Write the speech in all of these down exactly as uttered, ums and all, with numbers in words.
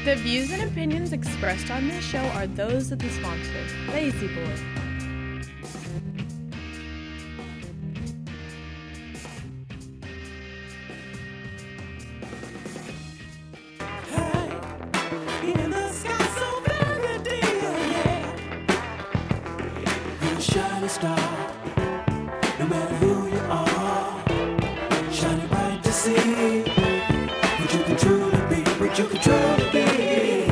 The views and opinions expressed on this show are those of the sponsor, Lazy Boy. Shining star, no matter who you are, shining bright to see what you can truly be, what you can truly be.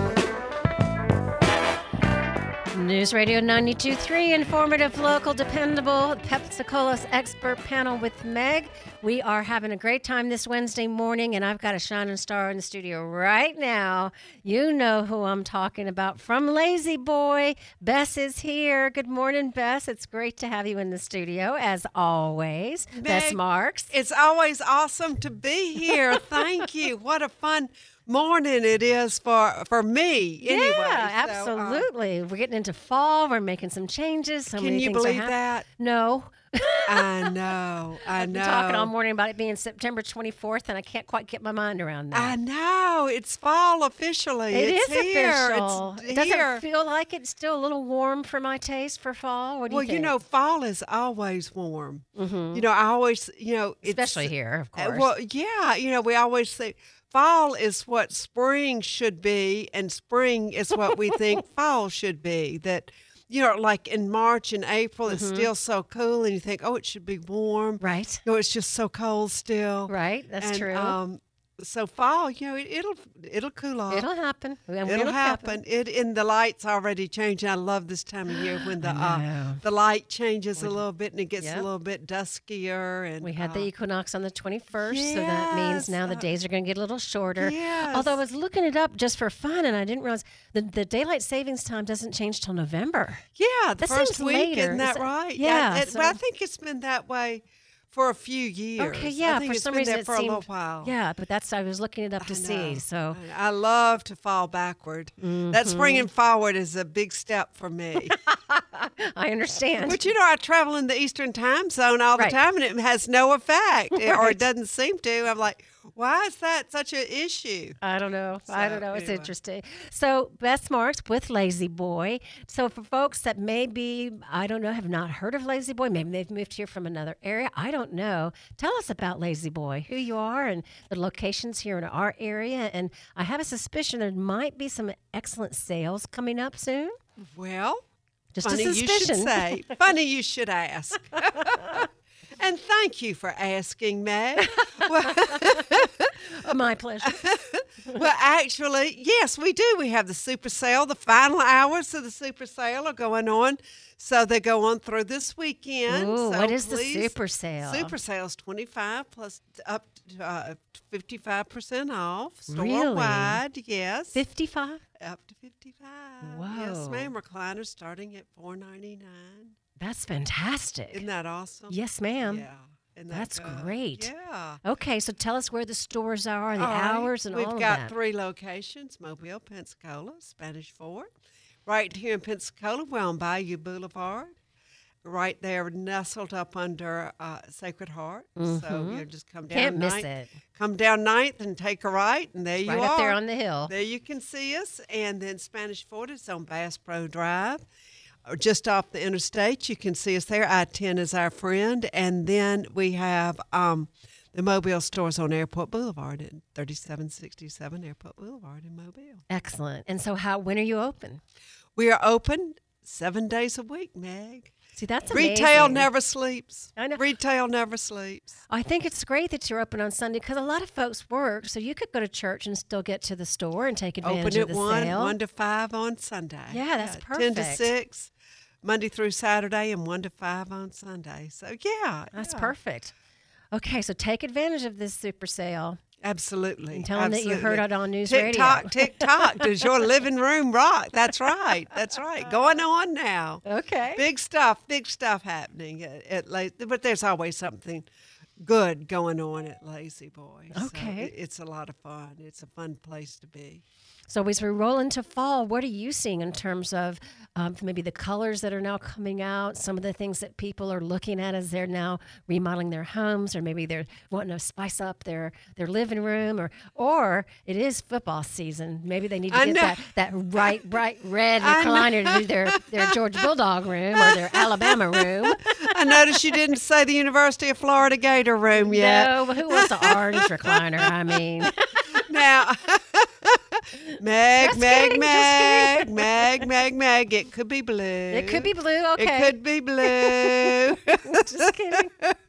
News Radio ninety-two point three, informative, local, dependable, Pepsi-Cola's expert panel with Meg. We are having a great time this Wednesday morning, and I've got a shining star in the studio right now. You know who I'm talking about from Lazy Boy. Bess is here. Good morning, Bess. It's great to have you in the studio, as always. Meg, Bess Marks. It's always awesome to be here. Thank you. What a fun morning it is for for me. Anyway, Yeah, so, uh, absolutely. We're getting into fall. We're making some changes. So Can many you things are believe hap- that? No. I know. I I've know. been talking all morning about it being September twenty-fourth, and I can't quite get my mind around that. I know. It's fall officially. It it's is here. official. It's Does here. it feel like it's still a little warm for my taste for fall? What do well, you you, think? know, fall is always warm. Mhm. You know, I always, you know, it's, Especially here, of uh, course. Well, yeah, you know, we always say fall is what spring should be, and spring is what we think fall should be. That, you know, like in March and April, it's still so cool, and you think, oh, it should be warm. Right. No, it's just so cold still. Right, that's And, true. Um, so fall, you know, it, it'll it'll cool off. It'll happen. And It'll it'll happen. It and the lights already changing. I love this time of year when the I uh, know. the light changes a little bit and it gets Yep. a little bit duskier. And We had the uh, equinox on the twenty-first, so that means Yes, now the uh, days are going to get a little shorter. Yes. Although I was looking it up just for fun, and I didn't realize the, the daylight savings time doesn't change till November. yeah, the that first seems week, later. isn't that Is it- right? yeah, it, but I so- think it's been that way for a few years. Okay, yeah. I think for it's some been reason there it for seemed, a little while. Yeah, but that's I was looking it up I to know. see. So I love to fall backward. That springing forward is a big step for me. I understand. But you know, I travel in the Eastern time zone all the Right. time, and it has no effect, or Right. it doesn't seem to. I'm like, why is that such an issue? I don't know. I don't So, know. It's anyway. interesting. So, Bess Marks with Lazy Boy. So, for folks that maybe, I don't know, have not heard of Lazy Boy, maybe they've moved here from another area, I don't know. Tell us about Lazy Boy, who you are, and the locations here in our area. And I have a suspicion there might be some excellent sales coming up soon. Well, Just funny a you suspicion. should say. Funny you should ask. And thank you for asking, Meg. Well, Oh, my pleasure. well, actually, yes, we do. We have the super sale. The final hours of the super sale are going on. So they go on through this weekend. Ooh, so what is the please- super sale? Super sale is twenty-five plus up to uh, fifty-five percent off. Really? Store-wide, yes. fifty-five? Up to fifty-five. Whoa. Yes, ma'am. Recliners starting at four ninety-nine. That's fantastic. Isn't that awesome? Yes, ma'am. Yeah. Isn't that That's good? great. Yeah. Okay, so tell us where the stores are, the All right. hours, and We've all of got that. three locations: Mobile, Pensacola, Spanish Fort. Right here in Pensacola, we're on Bayou Boulevard. Right there, nestled up under uh, Sacred Heart. So you just come down. Can't miss Ninth, it. Come down Ninth and take a right, and there you Right are. up there on the hill. There you can see us. And then Spanish Fort is on Bass Pro Drive. Or just off the interstate, you can see us there. I ten is our friend. And then we have um, the Mobile stores on Airport Boulevard at thirty-seven sixty-seven Airport Boulevard in Mobile. Excellent. And so, how? When are you open? We are open seven days a week, Meg. See, that's Retail amazing. never sleeps. I know. Retail never sleeps. I think it's great that you're open on Sunday because a lot of folks work, so you could go to church and still get to the store and take advantage Open of at the one, sale. one to five on Sunday. Yeah, that's Ten to perfect. six, Monday through Saturday, and one to five on Sunday. So yeah, That's yeah. perfect. Okay, so take advantage of this super sale. Absolutely. And tell 'em that you heard absolutely. it on News tick Radio. Tock, tick tock. Does your living room rock? That's right. That's right. Going on now. Okay. Big stuff. Big stuff happening at, at late. But there's always something good going on at Lazy Boy. Okay. So it, it's a lot of fun. It's a fun place to be. So as we roll into fall, what are you seeing in terms of um, maybe the colors that are now coming out, some of the things that people are looking at as they're now remodeling their homes, or maybe they're wanting to spice up their, their living room, or or it is football season. Maybe they need to I get know. that, that bright, bright red I know. recliner to do their, their Georgia Bulldog room or their Alabama room. I noticed you didn't say the University of Florida Gator room yet. No, but who wants the orange recliner? I mean, Now, Meg, Just Meg, kidding, just Meg, kidding. Meg, Meg, Meg. It could be blue. it could be blue. Okay. It could be blue. Just kidding.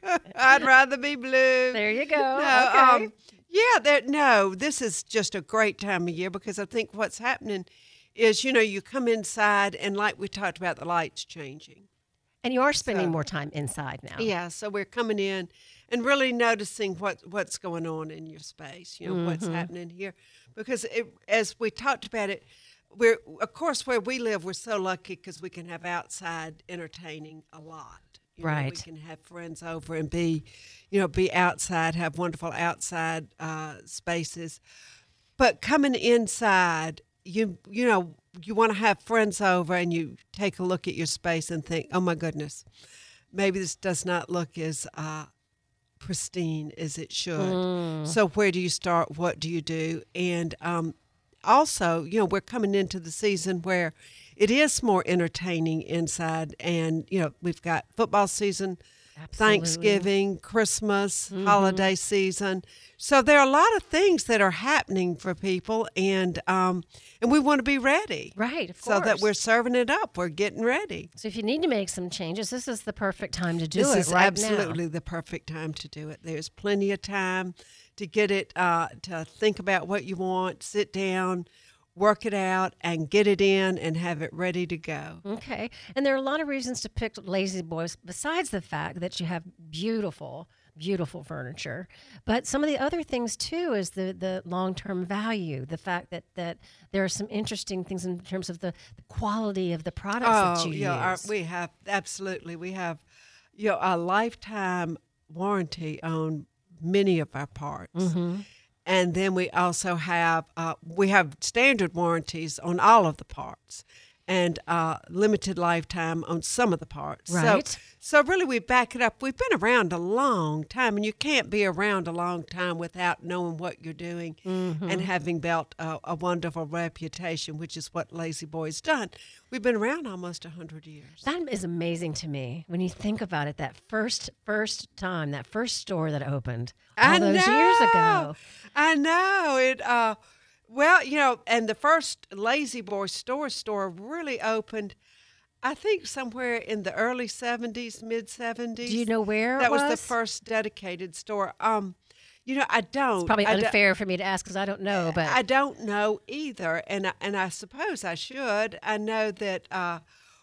I'd rather be blue. There you go. No, okay. um, yeah, there, no, this is just a great time of year because I think what's happening is, you know, you come inside and like we talked about, the lights changing. And you are spending So- more time inside now. Yeah, so we're coming in and really noticing what, what's going on in your space, you know, what's happening here. Because it, as we talked about it, we're, of course, where we live, we're so lucky because we can have outside entertaining a lot. You know, we Right. can have friends over and be, you know, be outside, have wonderful outside uh, spaces. But coming inside, you you know, you want to have friends over and you take a look at your space and think, oh my goodness, maybe this does not look as uh, pristine as it should. So where do you start? What do you do? And um, also, you know, we're coming into the season where it is more entertaining inside, and you know, we've got football season, Absolutely. Thanksgiving, Christmas, holiday season. So there are a lot of things that are happening for people, and um, and we want to be ready, Right, of so that course. we're serving it up. We're getting ready. So if you need to make some changes, this is the perfect time to do This it is right absolutely the perfect time to do it. There's plenty of time to get it, uh, to think about what you want, sit down, work it out, and get it in and have it ready to go. now. Okay. And there are a lot of reasons to pick Lazy Boys besides the fact that you have beautiful, beautiful furniture. But some of the other things too is the, the long-term value, the fact that, that there are some interesting things in terms of the, the quality of the products that you yeah, our, use. we have absolutely. We have, you know, a lifetime warranty on many of our parts. Mm-hmm. And then we also have uh, we have standard warranties on all of the parts, and uh, limited lifetime on some of the parts. Right. So, so really, we back it up. We've been around a long time, and you can't be around a long time without knowing what you're doing and having built a, a wonderful reputation, which is what Lazy Boy's done. We've been around almost a hundred years. That is amazing to me when you think about it. That first first time, that first store that opened all I those know. years ago. I know it. Uh, well, you know, and the first Lazy Boy store store really opened, I think, somewhere in the early seventies, mid seventies. Do you know where that it was? was the first dedicated store? Um, you know, I don't. It's probably I don't- unfair for me to ask because I don't know, but I don't know either, and I, and I suppose I should. I know that uh,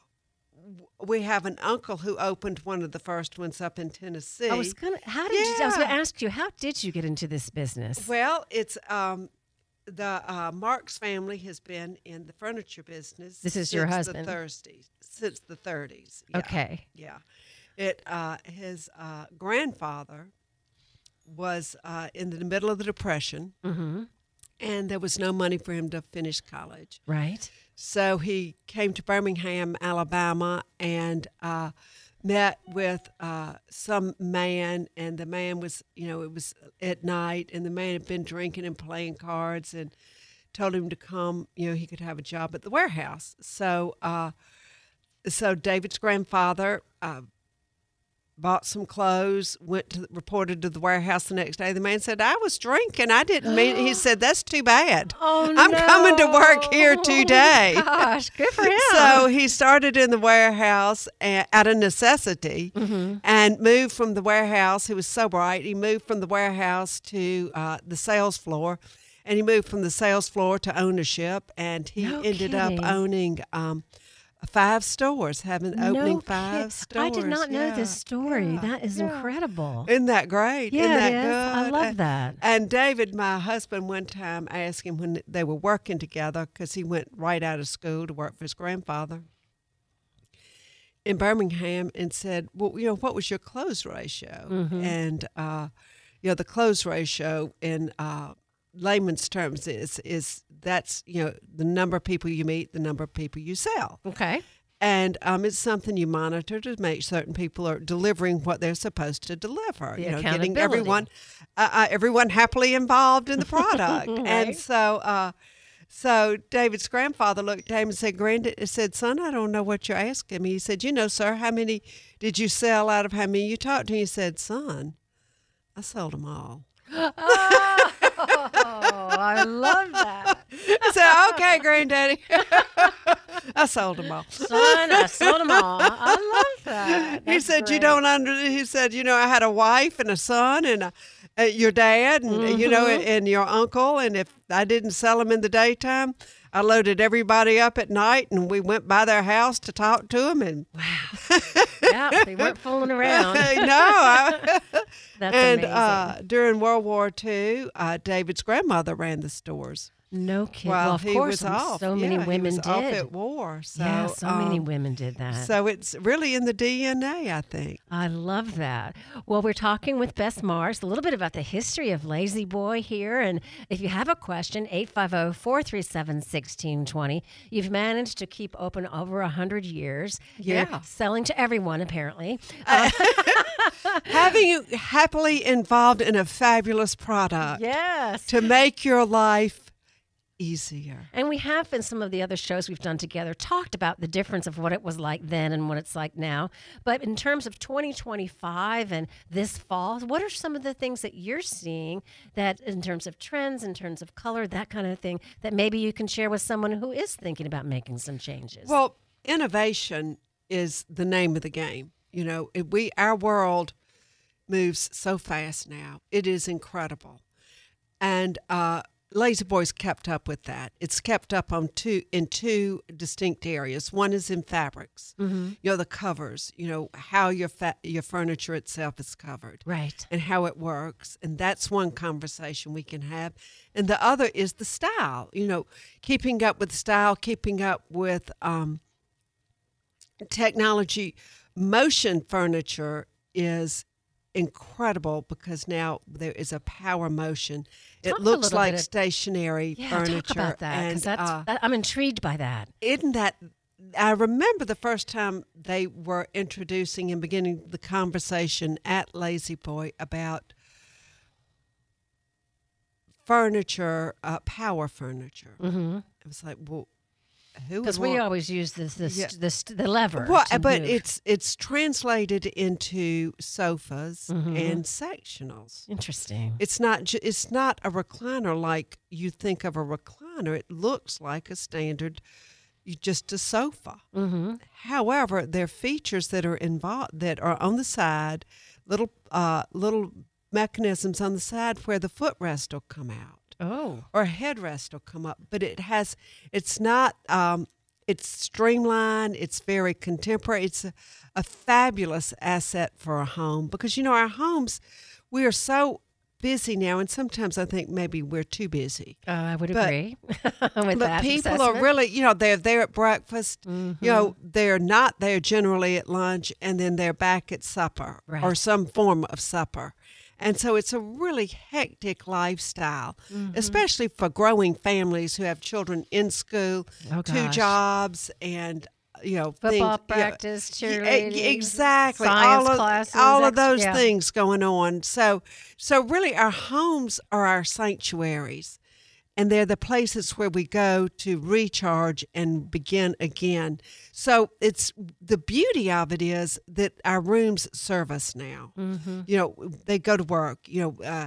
w- we have an uncle who opened one of the first ones up in Tennessee. I was gonna. How did you? I was gonna Yeah. ask you. How did you get into this business? Well, it's um, the uh, Marks family has been in the furniture business. This is your since husband. The thirties, since the thirties. Yeah. Okay. Yeah, it uh, his uh, grandfather was uh, in the middle of the Depression, Mm-hmm. and there was no money for him to finish college. Right. So he came to Birmingham, Alabama, and uh, met with uh, some man. And the man was, you know, it was at night, and the man had been drinking and playing cards, and told him to come. You know, he could have a job at the warehouse. So, uh, so David's grandfather uh, bought some clothes, went to reported to the warehouse the next day. The man said, "I was drinking. I didn't mean." He said, "That's too bad. Oh I'm coming to work here no. today." Gosh, good for him. So he started in the warehouse a- out of necessity Mm-hmm. and moved from the warehouse. He was so bright. He moved from the warehouse to uh, the sales floor, and he moved from the sales floor to ownership, and he No ended kidding. up owning um, five stores, having opening no five kid- stores. I did not know Yeah. this story. Yeah. That is Yeah. incredible. Isn't that great? Yeah, Isn't that it is. I good? love And- that. And David, my husband, one time asked him when they were working together, because he went right out of school to work for his grandfather. in Birmingham and said, well, you know, what was your close ratio? Mm-hmm. And, uh, you know, the close ratio in uh, layman's terms is, is that's, you know, the number of people you meet, the number of people you sell. Okay. And um, it's something you monitor to make certain people are delivering what they're supposed to deliver. The you know, accountability. getting everyone, uh, uh, everyone happily involved in the product. Right. And so, uh, so David's grandfather looked at him and said, "Granddad," said, "Son, I don't know what you're asking me." He said, "You know, sir, how many did you sell out of how many you talked to?" He said, "Son, I sold them all." Oh, I love that. I said, "Okay, Granddaddy." I sold them all. Son, I sold them all. I love that. He That's said, "You great. don't under." He said, "You know, I had a wife and a son and a, uh, your dad and Mm-hmm. you know and your uncle, and if I didn't sell them in the daytime, I loaded everybody up at night, and we went by their house to talk to them." And Yeah, they weren't fooling around. no, I, That's and amazing. uh, during World War Two, uh, David's grandmother ran the stores. No kidding. While Well, of he course, was off, so many yeah, women he was did. off at war. So, yeah, so many um, women did that. So it's really in the D N A, I think. I love that. Well, we're talking with Bess Marks a little bit about the history of Lazy Boy here. And if you have a question, eight five zero, four three seven, one six two zero. You've managed to keep open over one hundred years. You're Yeah. selling to everyone, apparently. Um, Having you happily involved in a fabulous product yes. to make your life easier. And we have in some of the other shows we've done together talked about the difference of what it was like then and what it's like now. But in terms of twenty twenty-five and this fall, what are some of the things that you're seeing that in terms of trends, in terms of color, that kind of thing, that maybe you can share with someone who is thinking about making some changes? Well, innovation is the name of the game. You know, it, we our world moves so fast now. It is incredible. And uh Lazy Boy's kept up with that. It's kept up on two in two distinct areas. One is in fabrics. Mm-hmm. You know, the covers. You know how your fa- your furniture itself is covered, Right. and how it works. And that's one conversation we can have. And the other is the style. You know, keeping up with style, keeping up with um, technology. Motion furniture is incredible because now there is a power motion. It Talk a looks little like bit of- stationary Yeah, furniture. talk about that because and, that's uh, that, I'm intrigued by that. isn't that? I remember the first time they were introducing and beginning the conversation at Lazy Boy about furniture, uh, power furniture. Mm-hmm. It was like, well, who? Because would we want- always use this this Yeah. this the lever. Well, to but move. it's it's translated into sofas Mhm. and sectionals. interesting. It's not ju- it's not a recliner like you think of a recliner. It looks like a standard, you- just a sofa. Mm-hmm. However, there are features that are involved that are on the side, little uh, little mechanisms on the side where the footrest will come out Oh. or a headrest will come up. But it has it's not um, it's streamlined. It's very contemporary. It's a, a fabulous asset for a home because you know our homes we are so busy now, and sometimes I think maybe we're too busy. Uh, I would But- agree with But that people assessment. are really, you know, they're there at breakfast. Mm-hmm. You know, they're not there generally at lunch, and then they're back at supper Right. or some form of supper. And so it's a really hectic lifestyle, Mm-hmm. especially for growing families who have children in school, Oh, two gosh. jobs, and you know, Football things, you know, practice, yeah, e- cheerleading, exactly, science all of, classes, all of ex- those yeah. things going on. So, so really, our homes are our sanctuaries, and they're the places where we go to recharge and begin again. So, it's the beauty of it is that our rooms serve us now. Mm-hmm. You know, they go to work. You know. Uh,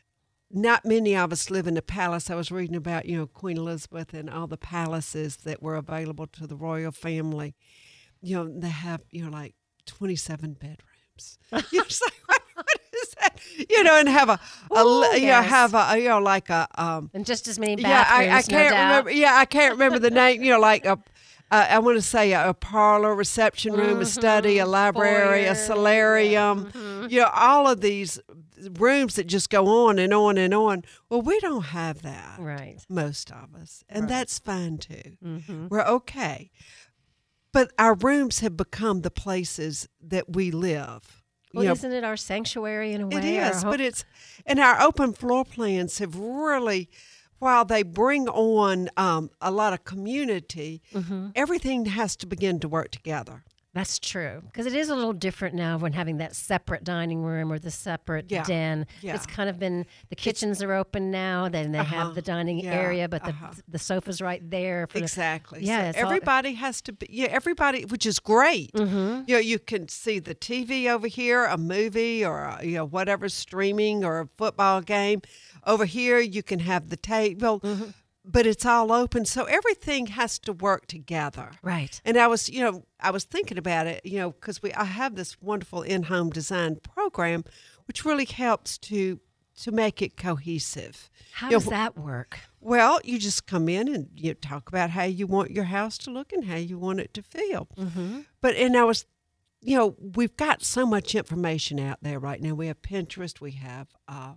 not many of us live in a palace. I was reading about, you know, Queen Elizabeth and all the palaces that were available to the royal family. You know, they have, you know, like twenty-seven bedrooms. You know, it's like, what, what is that? You know, and have a, a Ooh, li- you know, yes. have a, you know, like a, um, And just as many yeah, bathrooms, I, I can't no doubt. remember. Yeah, I can't remember the name. You know, like a, uh, I want to say a, a parlor, reception room, a study, a library, a Foyer, solarium. You know, all of these rooms that just go on and on and on. Well, we don't have that. Right. Most of us, and Right. that's fine too. Mm-hmm. We're okay. but our rooms have become the places that we live. Well, You know, isn't it our sanctuary in a way? it is, Our but home- it's and our open floor plans have really, while they bring on um, a lot of community, Mm-hmm. everything has to begin to work together. That's true, because it is a little different now when having that separate dining room or the separate Yeah, den. yeah. It's kind of been the kitchens are open now. Then they Uh-huh, have the dining yeah, area, but the uh-huh. the sofa's right there. For the- Exactly. Yeah, So it's all- everybody has to be. Yeah, everybody, which is great. Mm-hmm. You know, you can see the T V over here, a movie, or a, you know whatever streaming or a football game. Over here, you can have the table, Mm-hmm. but it's all open, so everything has to work together. Right. And I was, you know, I was thinking about it, you know, because we I have this wonderful in-home design program, which really helps to to make it cohesive. How You know, does that work? Well, you just come in and you talk about how you want your house to look and how you want it to feel. Mm-hmm. But and I was, you know, we've got so much information out there right now. We have Pinterest, we have uh,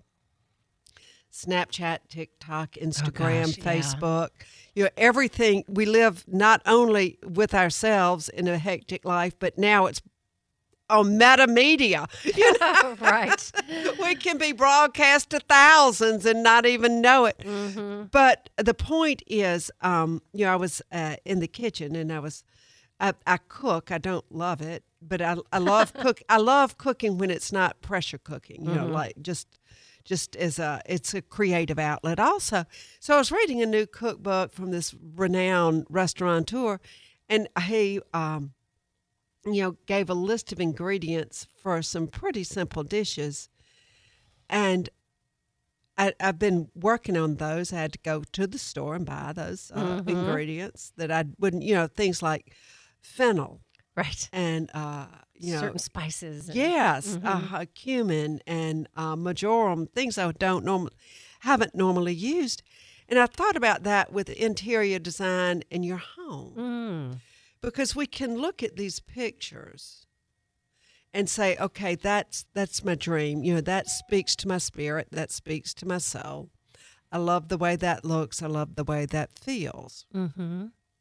Snapchat, TikTok, Instagram, gosh, yeah. Facebook. You know, everything. We live not only with ourselves in a hectic life, but now it's on meta media. You know, Right. we can be broadcast to thousands and not even know it. Mm-hmm. But the point is, um, you know, I was uh, in the kitchen and I was, I, I cook. I don't love it, but I, I love cook. I love cooking when it's not pressure cooking. You know, like just, just as a, it's a creative outlet also. So I was reading a new cookbook from this renowned restaurateur, and he, um, you know, gave a list of ingredients for some pretty simple dishes, and I, I've been working on those. I had to go to the store and buy those uh, Mm-hmm. ingredients that I wouldn't, you know, things like fennel Right. and, uh, you know, Certain spices. and- yes, uh, cumin and uh, marjoram, things I don't normally haven't normally used. And I thought about that with interior design in your home, Mm. because we can look at these pictures and say, okay, that's that's my dream. You know, that speaks to my spirit. That speaks to my soul. I love the way that looks. I love the way that feels. Mm-hmm.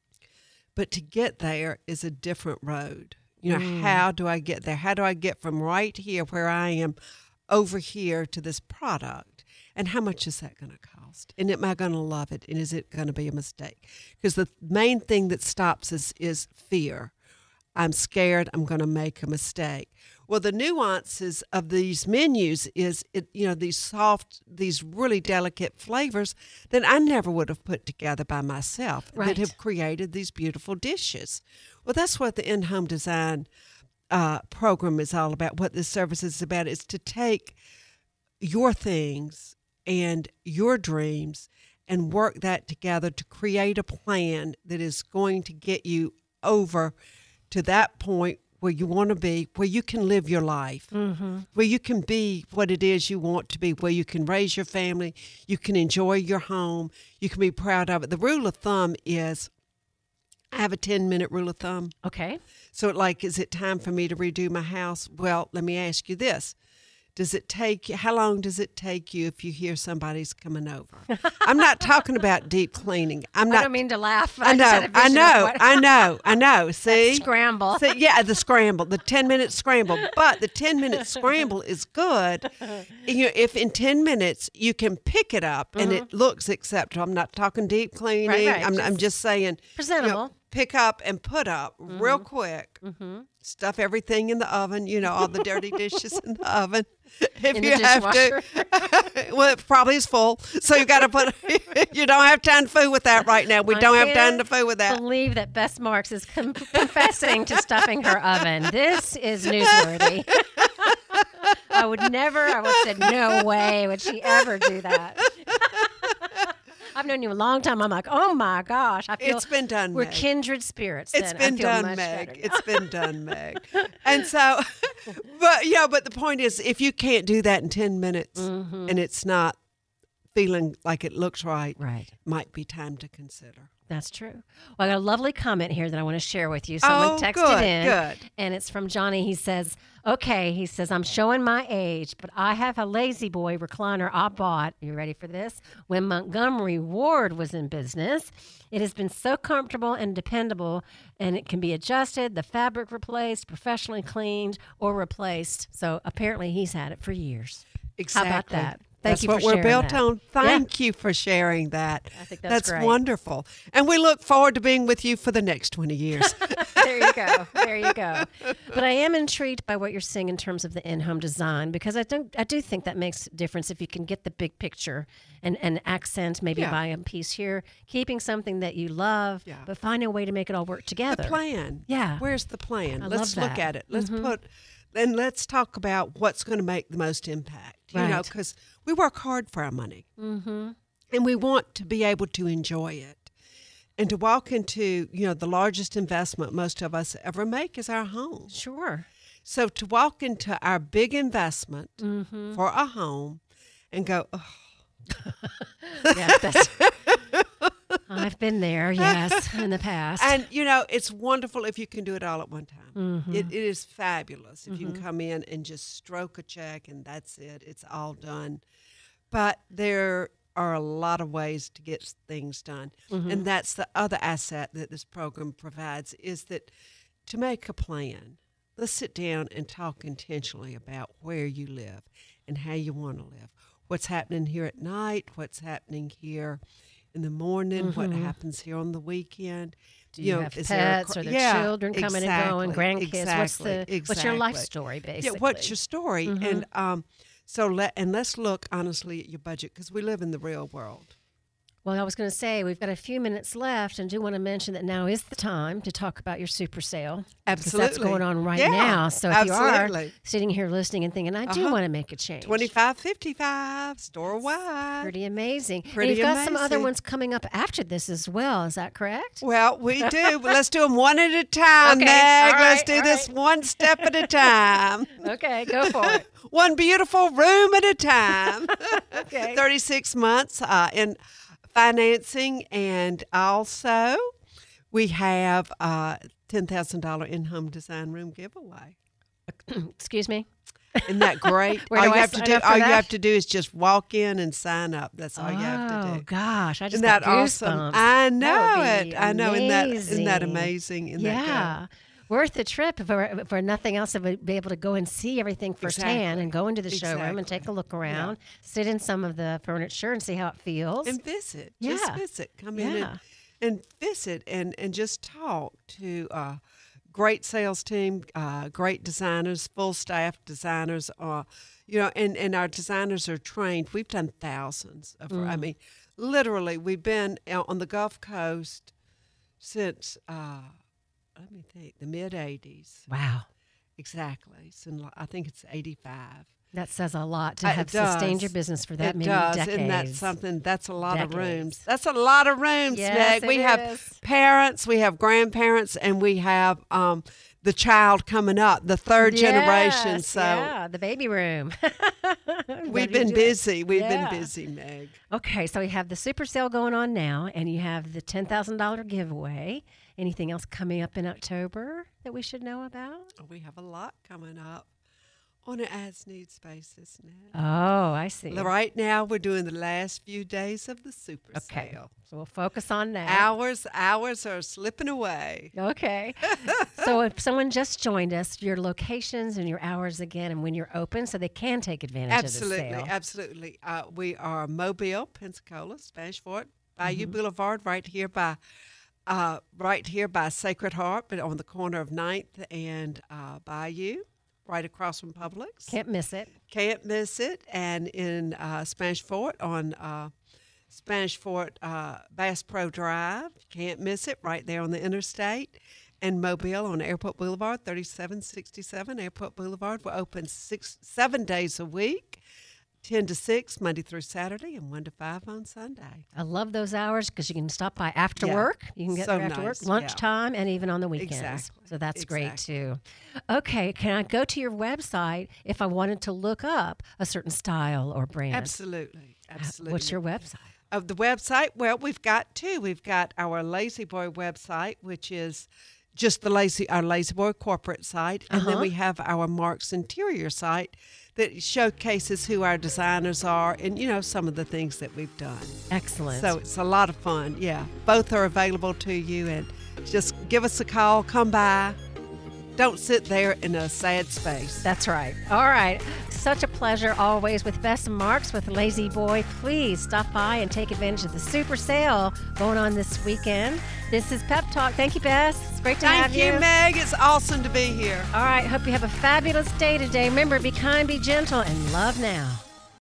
But to get there is a different road. You know, how do I get there? How do I get from right here where I am over here to this product? And how much is that going to cost? And am I going to love it? And is it going to be a mistake? Because the main thing that stops us is fear. I'm scared I'm going to make a mistake. Well, the nuances of these menus is, it, you know, these soft, these really delicate flavors that I never would have put together by myself Right. that have created these beautiful dishes. Well, that's what the in-home design uh, program is all about. What this service is about is to take your things and your dreams and work that together to create a plan that is going to get you over to that point where you want to be, where you can live your life, mm-hmm. where you can be what it is you want to be, where you can raise your family, you can enjoy your home, you can be proud of it. The rule of thumb is, I have a ten-minute rule of thumb. Okay. So, like, is it time for me to redo my house? Well, let me ask you this. Does it take, how long does it take you if you hear somebody's coming over? I'm not talking about deep cleaning. I'm I not. don't mean to laugh. I just had know, a I vision of know, what- I know, I know. See? Scramble. See, yeah, the scramble, the ten-minute scramble. But the ten-minute scramble is good. You know, if in ten minutes you can pick it up and it looks acceptable. I'm not talking deep cleaning. Right, right, I'm, I'm just just saying, you know, presentable. pick up and put up real quick. Stuff everything in the oven. You know, all the dirty dishes in the oven. If In the you have dishwasher. to, well, it probably is full. So you got to put. You don't have time to fool with that right now. We I don't have time can't to fool with that. believe that Bess Marks is com- confessing to stuffing her oven. This is newsworthy. I would never, I would have said, no way would she ever do that. I've known you a long time. I'm like, oh my gosh. I feel It's been done, we're Meg. kindred spirits. It's then. I been feel done, much Meg. better now. It's been done, Meg. And so, but yeah, but the point is, if you can't do that in ten minutes Mm-hmm. and it's not feeling like it looks right, Right. might be time to consider. That's true. Well, I got a lovely comment here that I want to share with you. Someone Oh, texted good, in, good. and it's from Johnny. He says, okay, he says, I'm showing my age, but I have a Lazy Boy recliner I bought, you ready for this, when Montgomery Ward was in business. It has been so comfortable and dependable, and it can be adjusted, the fabric replaced, professionally cleaned, or replaced. So apparently he's had it for years. Exactly. How about that? Thank That's you what for we're sharing built that. on. Thank you for sharing that. I think that's great. wonderful. And we look forward to being with you for the next twenty years. There you go. There you go. But I am intrigued by what you're seeing in terms of the in-home design, because I do I do think that makes a difference if you can get the big picture and, and accent, maybe Yeah. buy a piece here, keeping something that you love, Yeah. but finding a way to make it all work together. The plan. Yeah. Where's the plan? I Let's love look that. at it. Let's put, and let's talk about what's going to make the most impact. You know, Right. because we work hard for our money. Mm-hmm. And we want to be able to enjoy it. And to walk into, you know, the largest investment most of us ever make is our home. Sure. So to walk into our big investment Mm-hmm. for a home and go, oh, Yeah, that's, I've been there, yes, in the past. and you know, it's wonderful if you can do it all at one time. Mm-hmm. It, it is fabulous if you can come in and just stroke a check and that's it. It's all done. But there are a lot of ways to get things done, Mm-hmm. and that's the other asset that this program provides is that to make a plan. Let's sit down and talk intentionally about where you live and how you want to live. What's happening here at night? What's happening here in the morning? What happens here on the weekend? Do you, know, have is there a pets? cr- Are there yeah, children coming and going? exactly, Grandkids? What's the exactly, what's your life exactly. story, basically? Yeah, what's your story? And um, so let and let's look honestly at your budget because we live in the real world. Well, I was going to say we've got a few minutes left, and do want to mention that now is the time to talk about your super sale. Because that's Absolutely. going on right Yeah, now. So if you are absolutely. sitting here listening and thinking, I do Uh-huh. want to make a change. Twenty-five fifty-five store wide. Pretty amazing. Pretty and you've got some other amazing. ones coming up after this as well. Is that correct? Well, we do, but let's do them one at a time, Okay, Meg. all Let's right, do all this right. one step at a time. Okay, go for it. One beautiful room at a time. Okay. thirty-six months uh, in financing, and also we have a ten thousand dollars in-home design room giveaway. Excuse me. Isn't that great? Where all do you I have to sign do, up for all you that? have to do is just walk in and sign up. That's all you have to Oh do. gosh, I just Isn't got that awesome? goosebumps. I That know would it. be I know. Isn't that isn't that amazing. amazing? Isn't that Yeah. Worth the trip for, for nothing else, to be able to go and see everything firsthand Exactly. and go into the showroom and Exactly. take a look around, sit in some of the furniture and see how it feels. good? And visit. Just Yeah. visit. Come in Yeah. and, and visit and, and just talk to a great sales team, uh, great designers, full staff designers. Uh, you know, and, and our designers are trained. We've done thousands of, Mm. I mean, literally, we've been out on the Gulf Coast since, uh, let me think, the mid eighties. Wow. Exactly. Since, I think it's eighty-five. That says a lot to Uh, have it does. sustained your business for that it many does. decades. Isn't that something? That's a lot of Decades. rooms. That's a lot of rooms, Yes, Meg. We it have is. parents, we have grandparents, and we have um, the child coming up, the third generation. Yes, So yeah, the baby room. we've been busy. We've Yeah. been busy, Meg. Okay, so we have the super sale going on now, and you have the ten thousand dollars giveaway. Anything else coming up in October that we should know about? We have a lot coming up on an as-needs basis now. Oh, I see. Right now, we're doing the last few days of the super Okay, sale. so we'll focus on that. Hours, hours are slipping away. Okay. So if someone just joined us, your locations and your hours again and when you're open so they can take advantage Absolutely, of the sale. absolutely. Uh, we are Mobile, Pensacola, Spanish Fort, Bayou Mm-hmm. Boulevard, right here by, uh, right here by Sacred Heart, but on the corner of ninth and uh, Bayou, right across from Publix. Can't miss it. Can't miss it. And in uh, Spanish Fort on uh, Spanish Fort uh, Bass Pro Drive, can't miss it. Right there on the interstate. And Mobile on Airport Boulevard, thirty-seven sixty-seven Airport Boulevard. We're open six, seven days a week, ten to six Monday through Saturday, and one to five on Sunday. I love those hours because you can stop by after Yeah. work. You can get So there after nice, work, yeah. lunchtime, and even on the weekends. Exactly, So that's great exactly. too. Okay, can I go to your website if I wanted to look up a certain style or brand? Absolutely. Absolutely. What's your website? Of the website, well, we've got two. We've got our Lazy Boy website, which is just the Lazy our Lazy Boy corporate site, and Uh-huh. then we have our Marks Interior site that showcases who our designers are and you know some of the things that we've done. Excellent. So it's a lot of fun. Yeah, both are available to you, and just give us a call. Come by. Don't sit there in a sad space. That's right. All right. Such a pleasure always with Bess and Marks with Lazy Boy. Please stop by and take advantage of the super sale going on this weekend. This is Pep Talk. Thank you, Bess. It's great to have Thank you, Meg. It's awesome to be here. All right. Hope you have a fabulous day today. Remember, be kind, be gentle, and love now.